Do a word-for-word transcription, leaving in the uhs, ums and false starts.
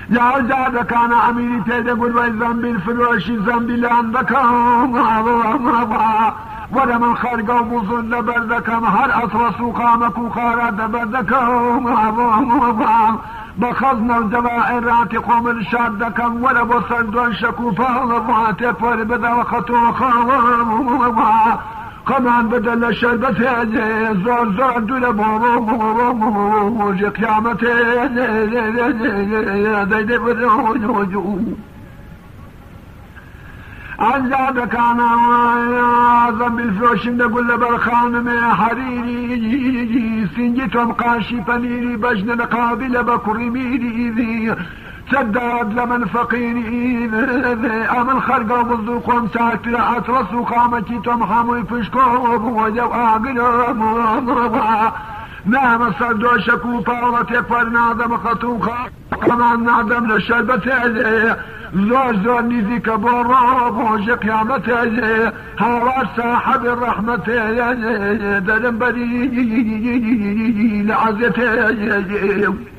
يا جاد كان عميري تيد قل ويزن بالفروش زن بلاندكم ولا من خرق وبظن بردكم هل أطرسوا قامك وخارد بردكم بخزنا الجوائر راتقهم الشادكم ولا بصردون شكوفا وضعت فربدا وخطو خاوة كمان بدل الشربة زور زور دول بابا قيامتي ديدي بدو عزاد كان عظم بالفروش نقول برخان من حريري سنجتهم قاشي فنيري بجن قابل بكر ميري سداد لمن فقيري امن خرقوا بصدقهم ساعت لا اترسوا قامتي تمحموا يفشكوا وجو اقلوا نعم صدوا شكوا فاورة يكفر نادم خطوخا كمان نادم للشربة زور زور نزيك بوراب وجه قيامته هوا صاحب الرحمة دلم بري لعزته